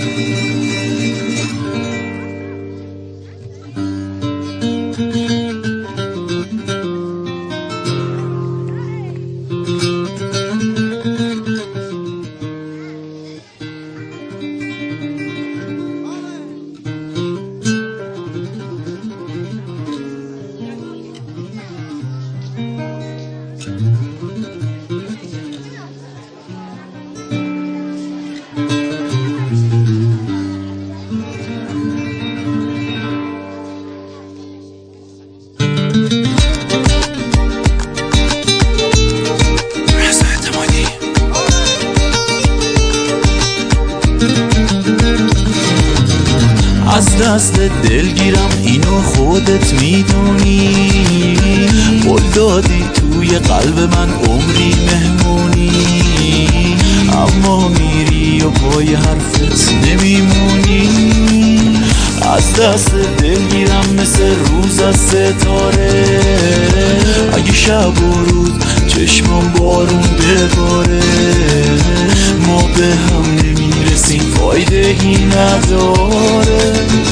از دست دلگیرم اینو خودت میدونی، قول دادی توی قلب من عمری مهمونی، اما میری و پای حرفت نمیمونی. از دست دلگیرم مثل روز از ستاره، اگه شب و روز چشمم بارون بباره، ما به هم نمیرسیم فایده ای نداره.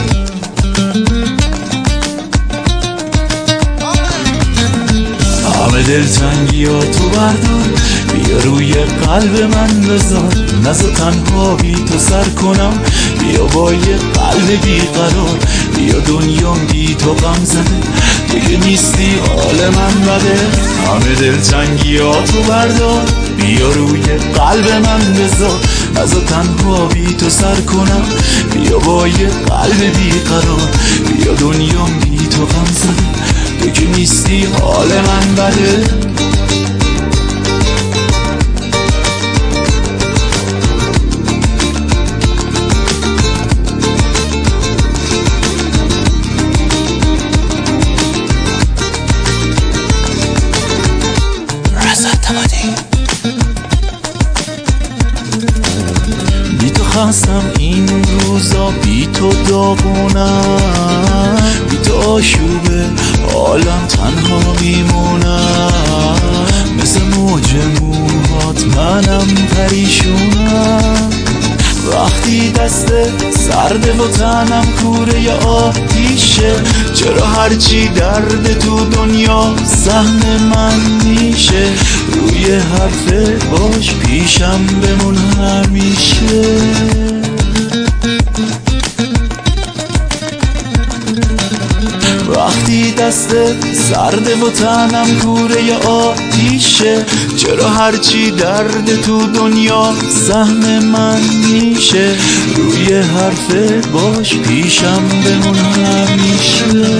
همه دلتنگیاتو بردار، بیا روی قلب من بذار، نزا تنها بی تو سر کنم، بیا با یه قلب بیقرار، بیا دنیام بی تو غم زده، دیگه نیستی حال من بده. همه دلتنگیاتو بردار، بیا روی قلب من بذار، نزا تنها بی تو سر کنم، بیا با یه قلب بیقرار، بیا دنیام بی تو غم زده، دیگه نیستی حال من بده. بی تو خستم این روزا، بی تو داغونم، بی تو آشوبه حالم تنها میمونم، مثل موج موهات منم پریشونم. وقتی دست سرده و تنم کوره آتیشه، چرا هرچی درد تو دنیا سهم من میشه، روی حرفت باش پیشم بمون همیشه. وقتی دست سرده و تنم کوره آتیشه، چرا هرچی درد تو دنیا سهم من میشه، روی حرفت باش پیشم بمون همیشه.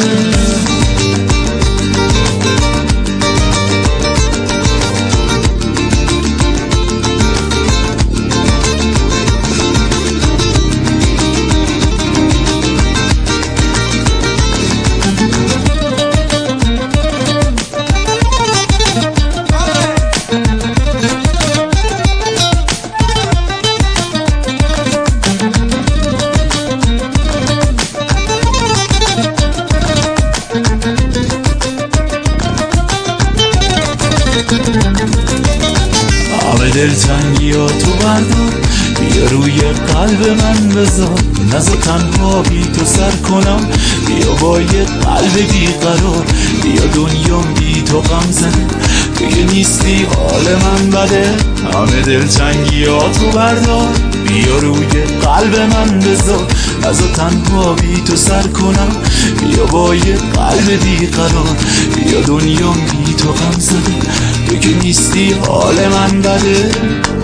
همه دلتنگیاتو بردار، بیا روی قلب من بذار، نزا تنها بی تو سر کنم، بیا با یه قلب بیقرار، بیا دنیام بی تو غم زده، دیگه نیستی حال من بده. همه دلتنگیاتو بردار، بیا روی قلب من بذار، نزا تنها بی تو سر کنم، بیا با یه قلب بیقرار، بیا دنیام بی تو غم زده، دیگه نیستی حال من بده.